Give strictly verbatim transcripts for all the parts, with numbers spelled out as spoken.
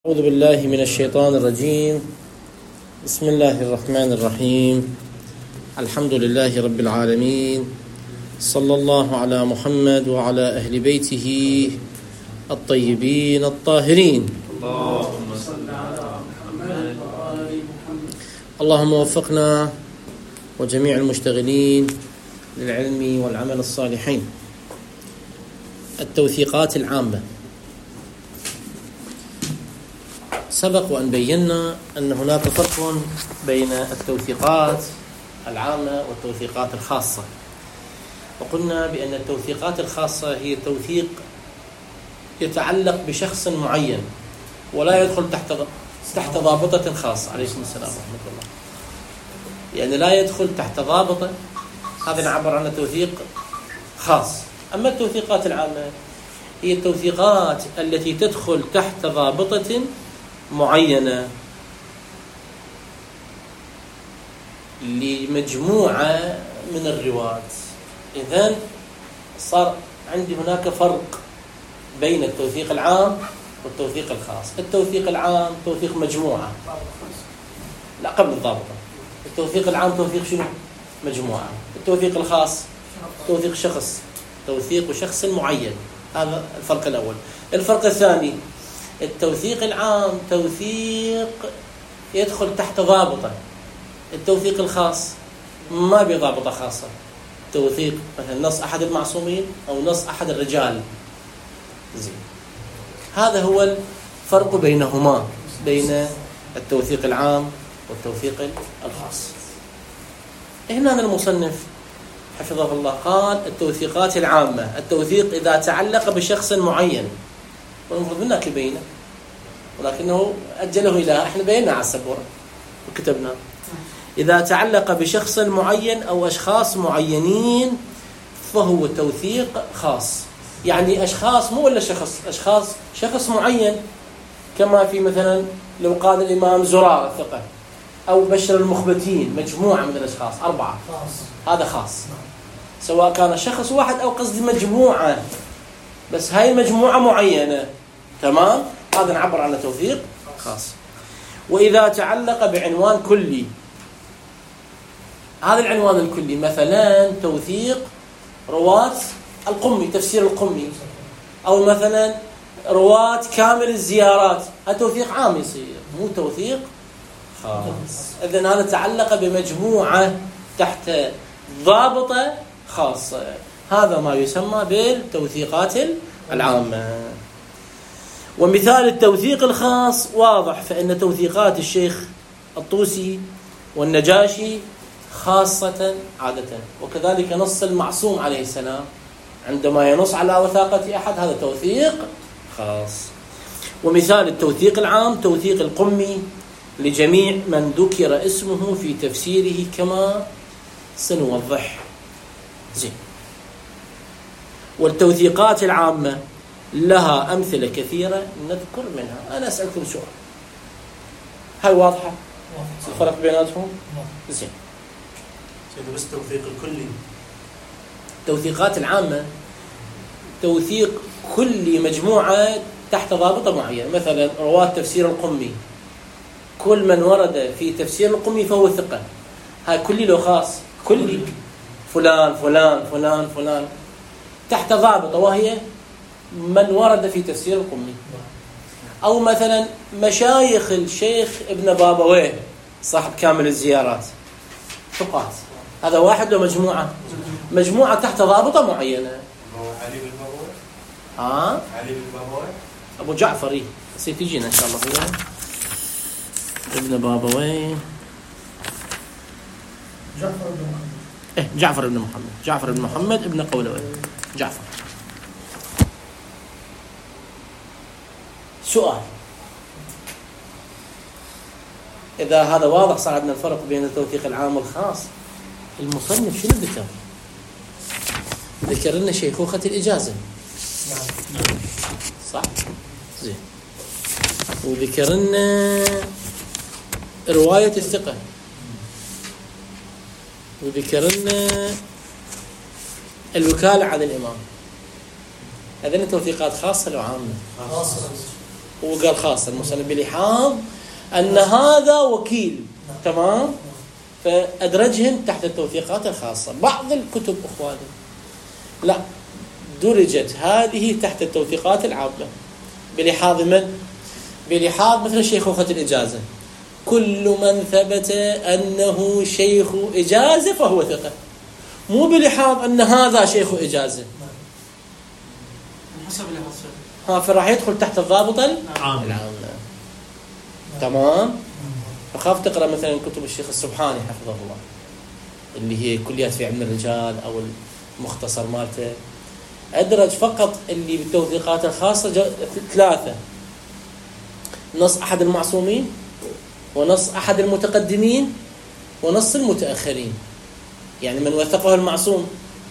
أعوذ بالله من الشيطان الرجيم. بسم الله الرحمن الرحيم. الحمد لله رب العالمين، صلى الله على محمد وعلى أهل بيته الطيبين الطاهرين. اللهم صل على محمد وآل محمد. اللهم وفقنا وجميع المشتغلين للعلم والعمل الصالحين. التوثيقات العامة. سبق وأن بينا أن هناك فرق بين التوثيقات العامة والتوثيقات الخاصة، وقلنا بأن التوثيقات الخاصة هي توثيق يتعلق بشخص معين ولا يدخل تحت تحت ضابطة خاصة. عليكم السلام ورحمة الله. يعني لا يدخل تحت ضابطة، هذا نعبر عنه توثيق خاص. أما التوثيقات العامة هي التوثيقات التي تدخل تحت ضابطة معينة لمجموعة من الرواة. إذن صار عندي هناك فرق بين التوثيق العام والتوثيق الخاص. التوثيق العام توثيق مجموعة، لا قبل الضابطة. التوثيق العام توثيق شنو؟ مجموعة. التوثيق الخاص توثيق شخص، توثيق شخص معين. هذا الفرق الأول. الفرق الثاني، التوثيق العام توثيق يدخل تحت ضابطة. التوثيق الخاص ما بضابطة خاصة. توثيق مثلا نص أحد المعصومين أو نص أحد الرجال. زين، هذا هو الفرق بينهما، بين التوثيق العام والتوثيق الخاص. هنا المصنف حفظه الله قال التوثيقات العامة، التوثيق إذا تعلق بشخص معين، والمفروض منا كبينه ولكنه أجله إلى إحنا بينا على السبورة وكتبنا. إذا تعلق بشخص معين أو أشخاص معينين فهو توثيق خاص. يعني أشخاص مو ولا شخص، أشخاص شخص معين، كما في مثلا لو قال الإمام زرار الثقة أو بشر المخبتين، مجموعة من الأشخاص أربعة، هذا خاص. سواء كان شخص واحد أو قصدي مجموعة، بس هاي مجموعة معينة، تمام، هذا نعبر عنه توثيق خاص. وإذا تعلق بعنوان كلي، هذا العنوان الكلي مثلا توثيق رواة القمي، تفسير القمي، أو مثلا رواة كامل الزيارات، هذا توثيق عام يصير، مو توثيق خاص. إذن هذا تعلق بمجموعة تحت ضابطة خاصة. هذا ما يسمى بالتوثيقات العامة. ومثال التوثيق الخاص واضح، فإن توثيقات الشيخ الطوسي والنجاشي خاصة عادة، وكذلك نص المعصوم عليه السلام عندما ينص على وثاقة أحد، هذا توثيق خاص. ومثال التوثيق العام توثيق القمي لجميع من ذكر اسمه في تفسيره كما سنوضح. زين. والتوثيقات العامة لها أمثلة كثيرة نذكر منها. أنا أسألكم سؤال، هاي واضحة الفرق بيناتهم؟ زين. سيدي بس توثيق الكلي، التوثيقات العامة توثيق كل مجموعة تحت ضابطة معينة. مثلا رواة تفسير القمي، كل من ورد في تفسير القمي فهو ثقة. هاي كلي لو خاص، كلي فلان فلان فلان فلان تحت ضابطة، وهي من ورد في تفسير القمي. أو مثلا مشايخ الشيخ ابن بابويه صاحب كامل الزيارات، ثقات. هذا واحد لو مجموعة؟ مجموعة تحت ضابطة معينة. علي بن بابويه، آه علي بن بابويه، أبو جعفري سيتيجينا إن شاء الله. هو ابن بابويه، جعفر بن محمد. إيه جعفر بن محمد، جعفر بن محمد ابن قولويه، جعفر. سؤال، إذا هذا واضح صار عندنا الفرق بين التوثيق العام والخاص، المصنف شنو ذكر؟ ذكر لنا شيخوخة الإجازة، صح؟ زين. وذكر لنا رواية الثقة، وذكر لنا الوكالة عن الإمام. هذين توثيقات خاصة أو عامة؟ خاصة. هو قال خاصة المصنف بلحاظ أن هذا وكيل، تمام، فأدرجهم تحت التوثيقات الخاصة. بعض الكتب أخواني لا، درجت هذه تحت التوثيقات العامة بلحاظ من؟ بلحاظ مثل شيخوخة الإجازة، كل من ثبت أنه شيخ إجازة فهو ثقة، مو بلحاظ أن هذا شيخ إجازة. حسب اللحاظ ها، فراح يدخل تحت الضابطة العامة. تمام. فخاف تقرأ مثلا كتب الشيخ السبحاني حفظه الله اللي هي كليات في علم الرجال أو المختصر مالته، أدرج فقط اللي بالتوثيقات الخاصة ثلاثة: نص أحد المعصومين، ونص أحد المتقدمين، ونص المتأخرين. يعني من وثقه المعصوم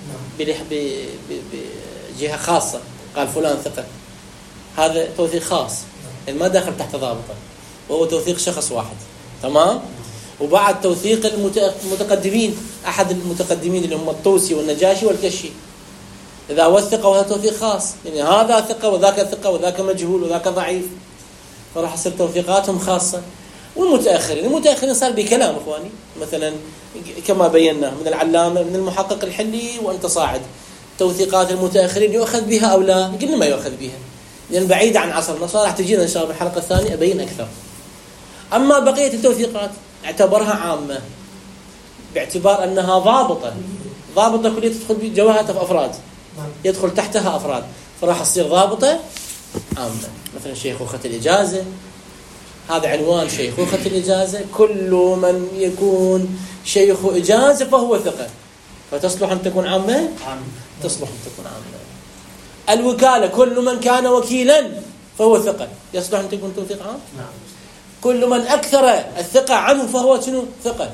بجهة خاصة قال فلان ثقة، هذا توثيق خاص ما داخل تحت ضابطه، وهو توثيق شخص واحد. تمام. وبعد توثيق المتقدمين، أحد المتقدمين اللي هم الطوسي والنجاشي والكشي، إذا وثقوا هذا توثيق خاص، يعني هذا ثقة وذاك ثقة وذاك مجهول وذاك ضعيف، فراح يصير توثيقاتهم خاصة. والمتأخرين، المتأخرين صار بكلام إخواني، مثلا كما بينا من العلامة من المحقق الحلي وأنت صاعد، توثيقات المتأخرين يؤخذ بها أو لا؟ قلنا ما يؤخذ بها لأن بعيدة عن عصرنا، راح تجينا إن شاء الله بالحلقة الثانية أبين أكثر. أما بقية التوثيقات اعتبرها عامة باعتبار أنها ضابطة، ضابطة كلية تدخل بجواهة أفراد، يدخل تحتها أفراد، فراح تصير ضابطة عامة. مثلا شيخوخة الإجازة، هذا عنوان شيخوخة الإجازة، كل من يكون شيخ إجازة فهو ثقة، فتصلح أن تكون عامة؟ تصلح أن تكون عامة. الوكالة، كل من كان وكيلا فهو ثقة، يصلح أن تكون توثيق عام؟ نعم. كل من أكثر الثقة عنه فهو شنو؟ ثقة،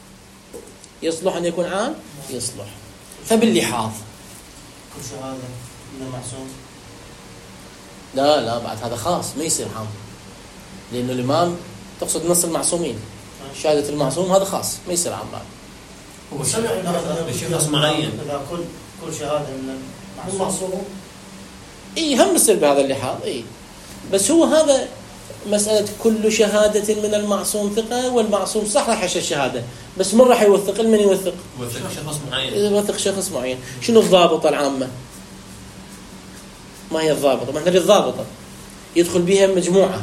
يصلح أن يكون عام؟ يصلح. فباللحاظ كل شهادة من المعصوم، لا لا بعد هذا خاص ما يصير عام، لأنه الإمام تقصد نص المعصومين، شهادة المعصوم هذا خاص ما يصير عام بعد. هو شخص معين، إذا كل كل شهادة من المعصوم إيه هم يصير بهذا اللحاظ. إيه بس هو هذا مسألة كل شهادة من المعصوم ثقة، والمعصوم صح راح يشهد الشهادة، بس من راح يوثق؟ من يوثق؟ يوثق شخص معين. يوثق شخص معين. شنو الضابطة العامة؟ ما هي الضابطة؟ ما هي الضابطة يدخل بها مجموعة،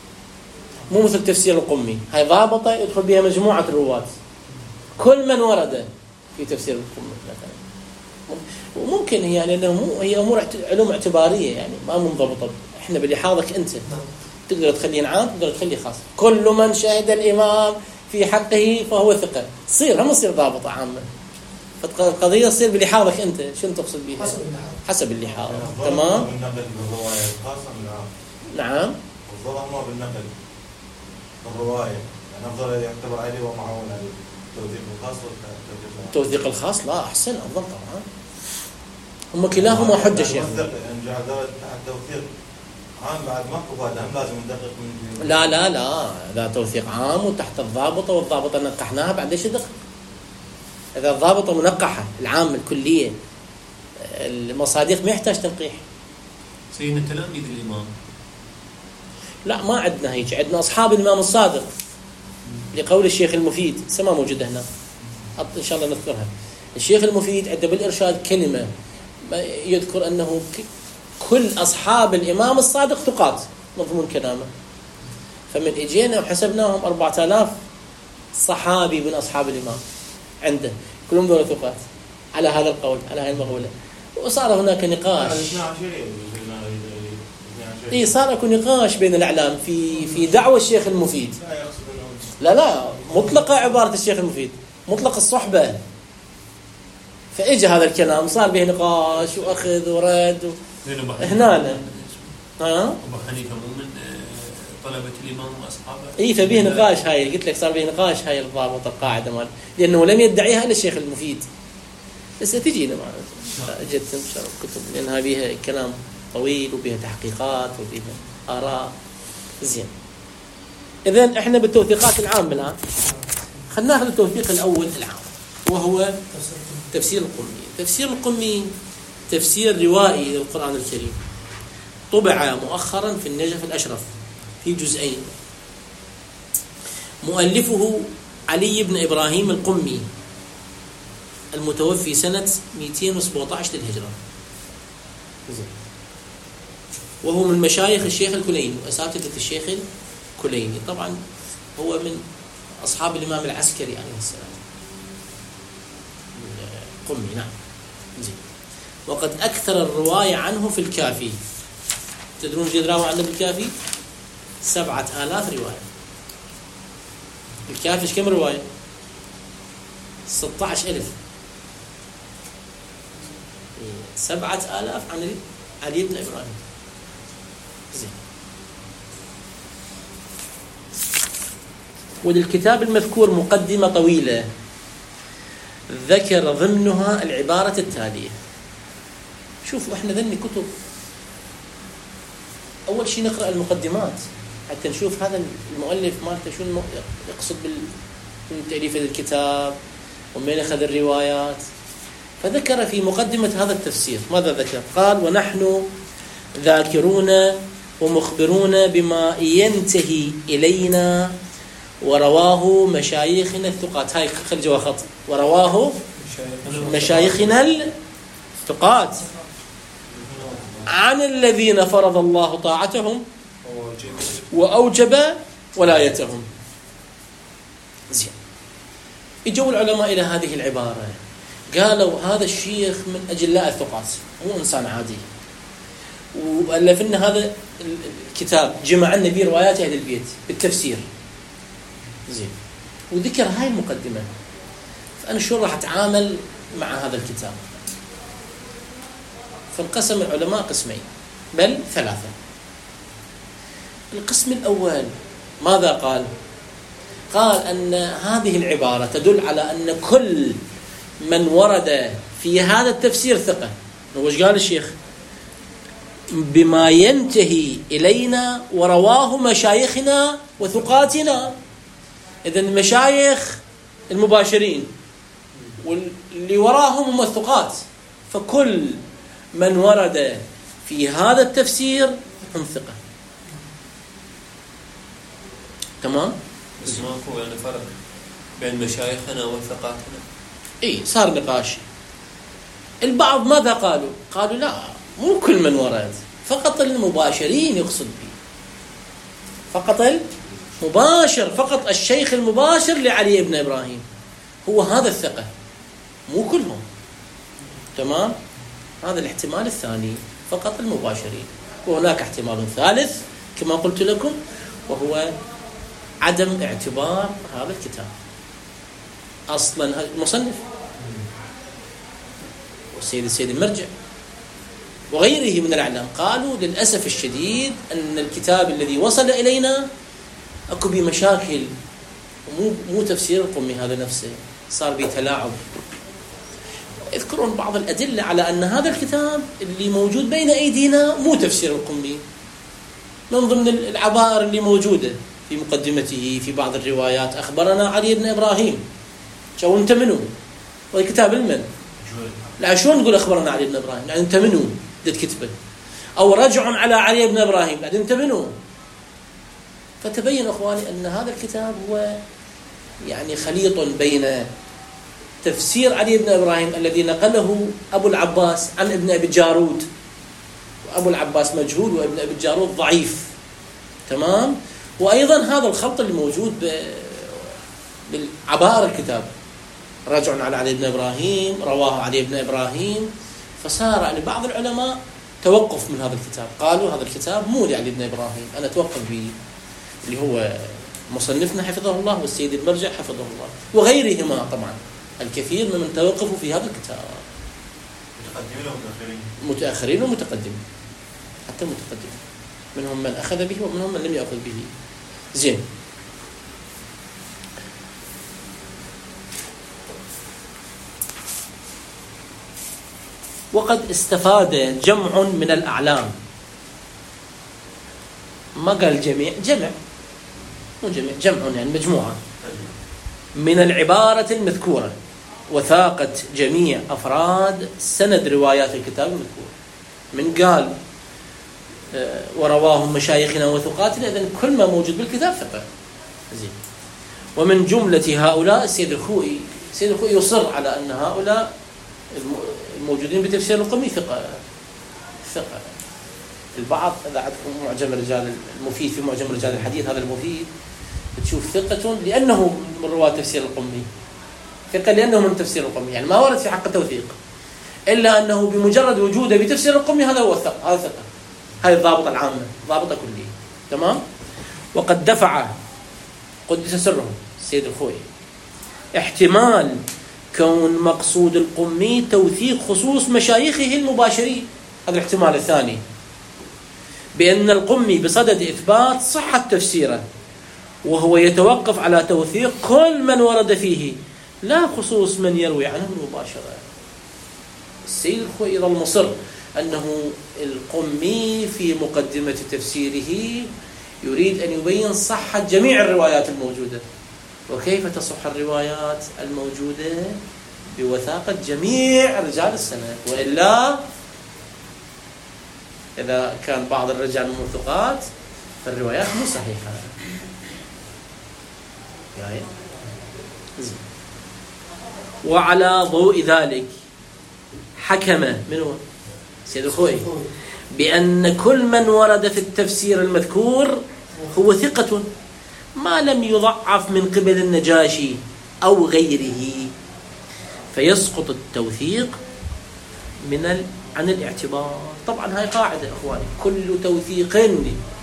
مو مثل تفسير القمي، هاي ضابطة يدخل بها مجموعة الرواة، كل من ورد في تفسير القمي مثلا. وممكن هي لأنه هي أمور علوم اعتبارية يعني ما منضبطة، إحنا بلحاظك أنت تقدر تخليه عام، تقدر تخليه خاص. كل من شهد الإمام في حقه فهو ثقة، تصير هم تصير ضابطة عامة. فالقضية تصير بلحاظك أنت، شنو تقصد بها؟ حسب اللحاظ. تمام. نعم. الظلم ما بالنقل الرواية، يعني أفضل يعتبر عليه ومعه التوثيق الخاص والتوثيق التوثيق الخاص. لا أحسن أفضل طبعا، هم كلاهما حجة شيخ. التوثيق عام بعد ما كفاده هم لازم ندقق من. لا لا لا لا توثيق عام وتحت الضابطة، والضابطة نقحناها بعد ليش دقق؟ إذا الضابطة منقحة العام الكلية المصادق ما يحتاج تنقيح. سيدنا تلاميذ الإمام لا ما عندنا هيك، عندنا أصحاب الإمام الصادق لقول الشيخ المفيد، سما موجودة هنا إن شاء الله نذكرها. الشيخ المفيد عنده بالإرشاد كلمة يذكر أنه كل أصحاب الإمام الصادق ثقات، مضمون كلامه. فمن إجينا وحسبناهم أربعة آلاف صحابي من أصحاب الإمام عنده، كلهم دول ثقات على هذا القول، على هذه المقولة. وصار هناك نقاش، إيه صار هناك نقاش بين الأعلام في في دعوة الشيخ المفيد. لا لا مطلقة عبارة الشيخ المفيد، مطلق الصحبة. فإجا هذا الكلام صار به نقاش وأخذ ورد و... هنا لا ها أبو حنيفة مو من طلبة الإمام وأصحابه. إيه فبيه نقاش، هاي قلت لك صار به نقاش، هاي الضابط القاعدة مال، لأنه لم يدعيها إلا الشيخ المفيد. بس تجينا معنا جدا إن شاء الله الكتب، لأنها بها كلام طويل وبها تحقيقات وبها آراء زين. إذن إحنا بالتوثيقات العامة الآن خلينا ناخذ التوثيق الأول العام وهو تفسير القمي. تفسير القمي تفسير روائي للقرآن الكريم، طبع مؤخرا في النجف الأشرف في جزئين. مؤلفه علي بن إبراهيم القمي المتوفي سنة مئتين وسبعة عشر للهجرة، وهو من مشايخ الشيخ الكليني وأساتذة الشيخ الكليني. طبعا هو من أصحاب الإمام العسكري عليه السلام القمي. نعم زين. وقد أكثر الرواية عنه في الكافي. تدرون قد روى عنه بالكافي؟ سبعة آلاف رواية. الكافي كم رواية؟ ستة عشر ألف. سبعة آلاف عن علي بن إبراهيم. زين. وللكتاب المذكور مقدمة طويلة ذكر ضمنها العبارة التالية. شوفوا احنا ذني كتب، أول شيء نقرأ المقدمات حتى نشوف هذا المؤلف مالته شو يقصد بالتأليف الكتاب ومن أخذ الروايات. فذكر في مقدمة هذا التفسير ماذا ذكر؟ قال: ونحن ذاكرون ومخبرون بما ينتهي إلينا ورواه مشايخنا الثقات. هاي خل جوا خط. ورواه مشايخنا الثقات عن الذين فرض الله طاعتهم وأوجب ولايتهم. زين. اجوا العلماء إلى هذه العبارة قالوا هذا الشيخ من أجلاء الثقات، مو إنسان عادي، وألف لنا هذا الكتاب جمع لنا به روايات أهل البيت بالتفسير. زين. وذكر هاي المقدمة. فأنا شو راح أتعامل مع هذا الكتاب؟ فانقسم العلماء قسمين بل ثلاثة. القسم الأول ماذا قال؟ قال أن هذه العبارة تدل على أن كل من ورد في هذا التفسير ثقة. وش قال الشيخ؟ بما ينتهي إلينا ورواه مشايخنا وثقاتنا. إذن المشايخ المباشرين واللي وراهم هم الثقات، فكل من ورد في هذا التفسير هم ثقة. تمام؟ بس ماكو يعني فرق بين مشايخنا وثقاتنا؟ إيه صار نقاش. البعض ماذا قالوا؟ قالوا لا، مو كل من ورد، فقط المباشرين يقصد به، فقط المباشر، فقط الشيخ المباشر لعلي بن إبراهيم هو هذا الثقة، مو كلهم. تمام؟ هذا الاحتمال الثاني، فقط المباشرين. وهناك احتمال ثالث كما قلت لكم، وهو عدم اعتبار هذا الكتاب أصلا. المصنف والسيد السيد المرجع وغيره من الأعلام قالوا للأسف الشديد أن الكتاب الذي وصل إلينا أكو به مشاكل، ومو مو تفسير القمي هذا نفسه، صار به تلاعب. يذكرون بعض الأدلة على أن هذا الكتاب اللي موجود بين أيدينا مو تفسير القمي، من ضمن العبائر اللي موجودة في مقدمته في بعض الروايات أخبرنا علي بن إبراهيم. شو أنت منو؟ والكتاب المن؟ لا، شلون نقول أخبرنا علي بن إبراهيم؟ يعني أنت منو؟ بدك كتبه. أو رجع على علي بن إبراهيم، يعني أنت منو؟ فتبين أخواني أن هذا الكتاب هو يعني خليط بين تفسير علي بن إبراهيم الذي نقله أبو العباس عن ابن أبي الجارود، وأبو العباس مجهول وابن أبي الجارود ضعيف. تمام؟ وأيضا هذا الخلط اللي موجود بالعبارة الكتاب، رجع على علي بن إبراهيم، رواه علي بن إبراهيم. فصار يعني بعض العلماء توقف من هذا الكتاب، قالوا هذا الكتاب مو لعلي بن إبراهيم، أنا توقف به، اللي هو مصنفنا حفظه الله والسيد المرجع حفظه الله وغيرهما. طبعا الكثير ممن توقفوا في هذا الكتاب، متقدمين ومتأخرين، متأخرين ومتقدمين، حتى متقدمين، منهم من أخذ به ومنهم من لم يأخذ به. زين. وقد استفاد جمع من الأعلام، ما قال جميع، جمع مو جميع، جمع يعني مجموعة من العبارة المذكورة، وثاقت جميع أفراد سند روايات الكتاب المذكور. من قال ورواه مشايخنا وثقاتنا، إذن كل ما موجود بالكتاب ثقة. زين. ومن جملة هؤلاء السيد الخوئي. السيد الخوئي يصر على أن هؤلاء الموجودين بتفسير القمي ثقة ثقة. البعض إذا عندكم معجم الرجال المفيد في معجم رجال الحديث، هذا المفيد بتشوف ثقة لأنه من رواة تفسير القمي، ثقة لأنه من تفسير القمي، يعني ما ورد في حق التوثيق، إلا أنه بمجرد وجوده بتفسير القمي هذا هو الثقة، هذا ثقة، هذه الضابطة العامة، ضابطة كلية. تمام. وقد دفع قدس سره السيد الخوئي احتمال كون مقصود القمي توثيق خصوص مشايخه المباشرين، هذا الاحتمال الثاني، بأن القمي بصدد إثبات صحة تفسيره، وهو يتوقف على توثيق كل من ورد فيه لا خصوص من يروي عنه مباشرة. السيد الخوئي يظل مصر أنه القمي في مقدمة تفسيره يريد أن يبين صحة جميع الروايات الموجودة. وكيف تصح الروايات الموجودة؟ بوثاقة جميع رجال السند، وإلا إذا كان بعض الرجال الموثوقات فالروايات مو صحيحة. يعني وعلى ضوء ذلك حكم منه سيد الخوئي بأن كل من ورد في التفسير المذكور هو ثقة ما لم يضعف من قبل النجاشي أو غيره، فيسقط التوثيق من ال... عن الاعتبار. طبعا هاي قاعدة أخواني، كل توثيق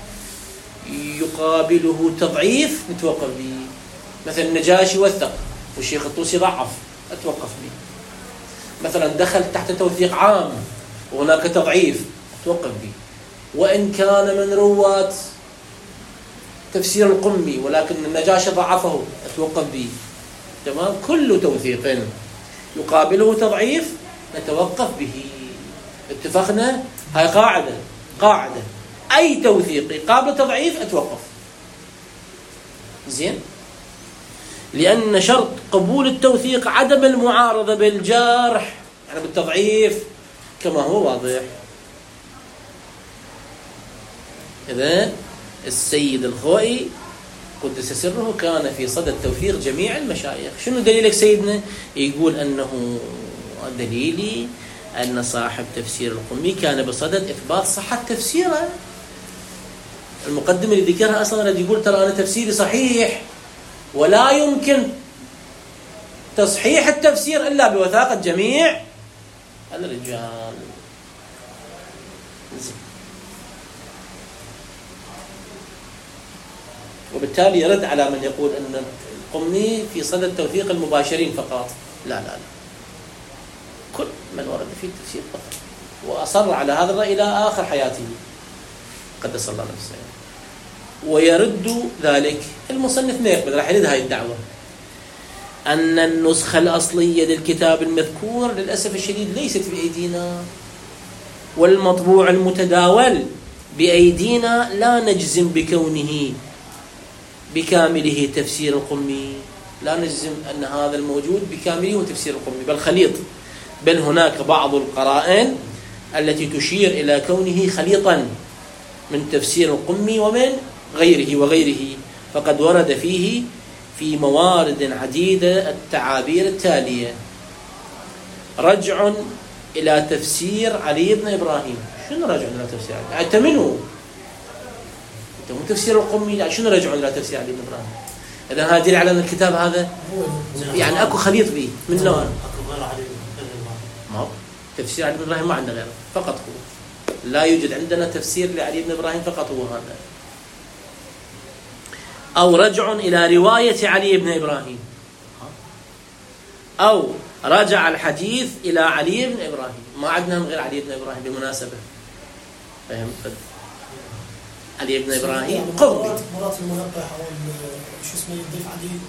يقابله تضعيف نتوقف به. مثلا النجاشي وثق والشيخ الطوسي ضعف، أتوقف به. مثلا دخل تحت توثيق عام وهناك تضعيف، أتوقف به. وإن كان من رواة تفسير القمي ولكن النجاشي ضعفه، أتوقف به. تمام. كل توثيق يقابله تضعيف نتوقف به. اتفقنا؟ هاي قاعدة قاعدة أي توثيق يقابل تضعيف أتوقف. زين. لأن شرط قبول التوثيق عدم المعارضة بالجرح، يعني بالتضعيف كما هو واضح. إذن السيد الخوئي قدس سره كان في صدد توثيق جميع المشايخ. شنو دليلك سيدنا؟ يقول أنه دليلي أن صاحب تفسير القمي كان بصدد إثبات صحة تفسيره. المقدمة اللي ذكرها أصلا يقول ترى أنا تفسيري صحيح ولا يمكن تصحيح التفسير إلا بوثاقة جميع الرجال. وبالتالي يرد على من يقول أن القمي في صدد توثيق المباشرين فقط. لا لا لا، كل من ورد في التفسير فقط، وأصر على هذا الرأي إلى آخر حياته قدس الله نفسه. ويرد ذلك المصنف ما يقبل، راح يرد هاي الدعوة أن النسخة الأصلية للكتاب المذكور للأسف الشديد ليست بأيدينا، والمطبوع المتداول بأيدينا لا نجزم بكونه بكامله تفسير القمي، لا نجزم أن هذا الموجود بكامله وتفسير القمي، بل خليط، بل هناك بعض القرائن التي تشير إلى كونه خليطا من تفسير القمي ومن غيره وغيره. فقد ورد فيه في موارد عديدة التعابير التالية: رجع إلى تفسير علي بن إبراهيم. شنو رجع إلى تفسير علي؟ أنت منه؟ أنت مو تفسير القمي، لا. شنو رجع إلى تفسير علي بن إبراهيم؟ إذا هذا دليل على أن الكتاب هذا يعني أكو خليط به من نوع. ما هو تفسير علي بن إبراهيم ما عندنا غيره، فقط هو. لا يوجد عندنا تفسير لعلي بن إبراهيم فقط هو هذا. أو رجع إلى رواية علي بن إبراهيم، أو رجع الحديث إلى علي بن إبراهيم. ما عندنا غير علي بن إبراهيم بالمناسبة. فهم؟ علي بن إبراهيم قربي مرات المنبه أو شو اسمه يضيف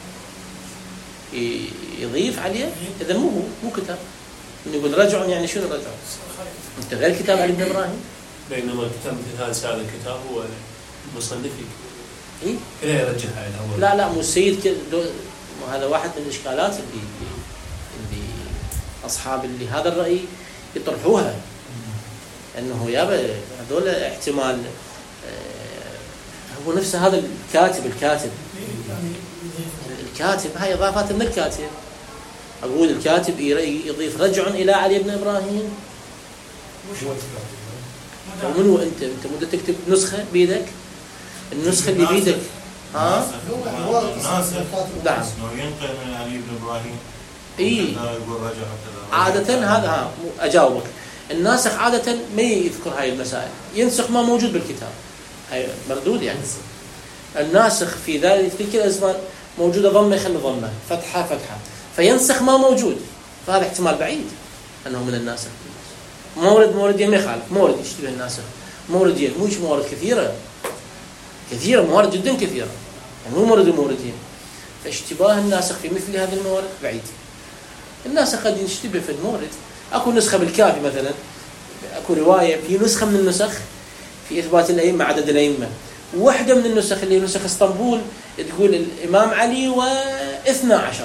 عليه، يضيف عليه. إذا مو مو كتاب. نقول رجع يعني شنو رجع؟ أنت غير كتاب علي بن إبراهيم. بينما الكتاب مثل هذا سعر الكتاب هو مصنفي. إيه؟ إلى يرجعها إلى أول. لا لا مو السيد كده. هذا واحد من الإشكالات اللي اللي أصحاب اللي هذا الرأي يطرحوها. أنه يابا هذول احتمال هو نفسه هذا الكاتب الكاتب الكاتب هاي إضافات من الكاتب. أقول الكاتب يضيف رجع إلى علي بن إبراهيم. ومن هو أنت أنت مدة تكتب نسخة بيدك النسخة اللي بيدك ها نعم ينقل من علي بن إبراهيم إيه عادة هذا ها أجاوبك. الناسخ عادة ما يذكر هاي المسائل ينسخ ما موجود بالكتاب. هاي مردود يعني الناسخ في ذلك تلك الأزمان موجودة ضمة يخلي ضمة فتحة فتحة فينسخ ما موجود. فهذا احتمال بعيد أنه من الناسخ. مورد موردين ما يخالف مورد يشتبه الناسخ موردين مش موارد كثيرة كثيرة موارد جدا كثيرة يعني مو مورد موردين. فاشتباه الناسخ في مثل هذا الموارد بعيد. الناسخ قد يشتبه في المورد. أكو نسخة بالكافي مثلا أكو رواية في نسخة من النسخ في إثبات الأئمة عدد الأئمة. واحدة من النسخ اللي هي نسخ اسطنبول تقول الإمام علي واثنى عشر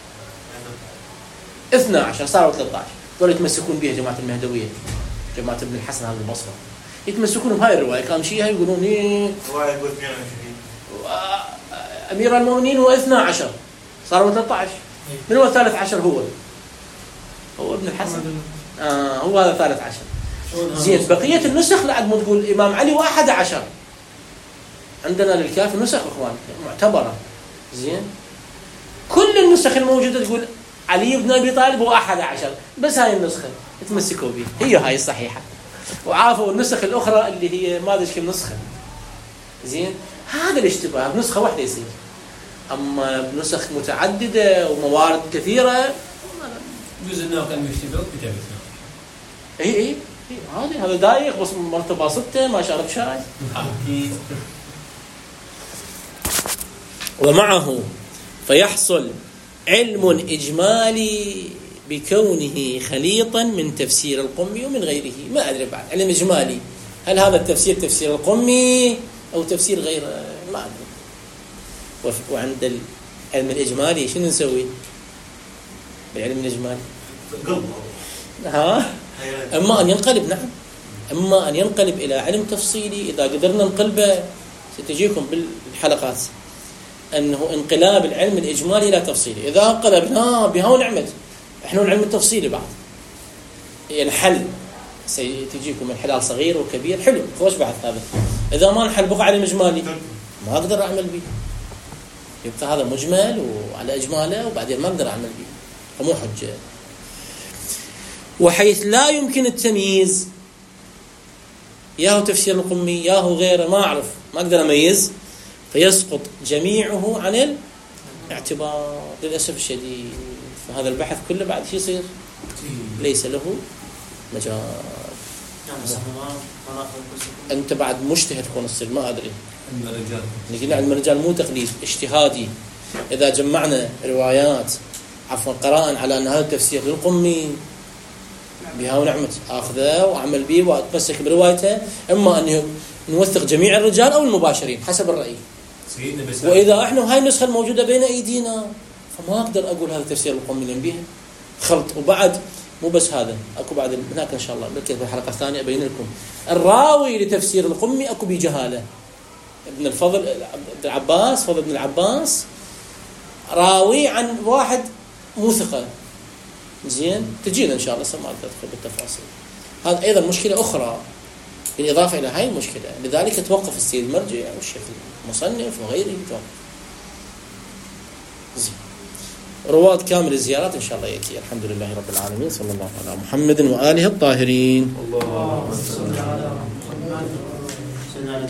اثنى عشر صاروا ثلاثة عشر. دول يتمسكون بها جماعة المهدوية جماعة ابن الحسن هذا البصرة يتمسكون بهاي الرواية. كان شيها يقولون إيه أمير المؤمنين هو اثنى عشر صاروا ثلاثة عشر. من هو الثالث عشر؟ هو هو ابن الحسن آه هو هذا ثالث عشر. زين بقية النسخ لعد ما تقول إمام علي واحد عشر. عندنا للكافي نسخ إخوان معتبرة. زين كل النسخ الموجودة تقول علي بن أبي طالب واحد عشر بس هاي النسخة يتمسكوا بها هي هاي الصحيحة وعافوا النسخ الأخرى اللي هي ما أدري كم نسخة. زين هذا الاشتباه بنسخة واحدة يصير. أما بنسخ متعددة وموارد كثيرة جزء الناس كانوا يشتبهوا بكتابتنا. إيه إيه هذا هذا دايق بس مرتبة ستة ما شرب شاي. ومعه فيحصل علم إجمالي بكونه خليطا من تفسير القمي ومن غيره. ما أدري بعد علم إجمالي هل هذا التفسير تفسير القمي أو تفسير غيره ما أدري. وعند العلم الإجمالي شنو نسوي بالعلم الإجمالي؟ ها أما أن ينقلب نعم أما أن ينقلب إلى علم تفصيلي إذا قدرنا نقلبه ستجيكم بالحلقات أنه انقلاب العلم الإجمالي إلى تفصيلي. إذا قلبنا بها ونعمت إحنا العلم التفصيلي بعد الحل سيتجيكم الحلال صغير وكبير حلو خوش بحث هذا. إذا ما نحل بقى علم إجمالي ما أقدر أعمل به يبقى هذا مجمل وعلى إجماله وبعدين ما أقدر أعمل به فمو حجة. وحيث لا يمكن التمييز ياهو تفسير القمي ياهو غيره ما أعرف ما أقدر أميز فيسقط جميعه عن الاعتبار للأسف الشديد. فهذا البحث كله بعد شيء يصير ليس له مجال. أنت بعد مجتهد تكون الصير ما أدري نقول علم الرجال مو تقليد اجتهادي. إذا جمعنا روايات عفوا قراءة على أن هذا التفسير للقمي بها ونعمة أخذه وأعمل به وأتمسك بروايته. إما أن نوثق جميع الرجال أو المباشرين حسب الرأي. وإذا إحنا هاي النسخة الموجودة بين أيدينا فما أقدر أقول هذا تفسير القومي لأن بها خلط. وبعد مو بس هذا أكو بعد هناك إن شاء الله بلكي في الحلقة الثانية أبين لكم الراوي لتفسير القمي أكو بجهالة. ابن الفضل ابن العباس فضل ابن العباس راوي عن واحد مو ثقة. زين تجينا إن شاء الله سما أدخل بالتفاصيل. هذا أيضا مشكلة أخرى بالإضافة إلى هاي المشكلة. لذلك توقف السيد المرجع والشيخ المصنف وغيره توقف. زين رواد كامل الزيارات إن شاء الله يأتي. الحمد لله رب العالمين صلى الله على محمد وآله الطاهرين. الله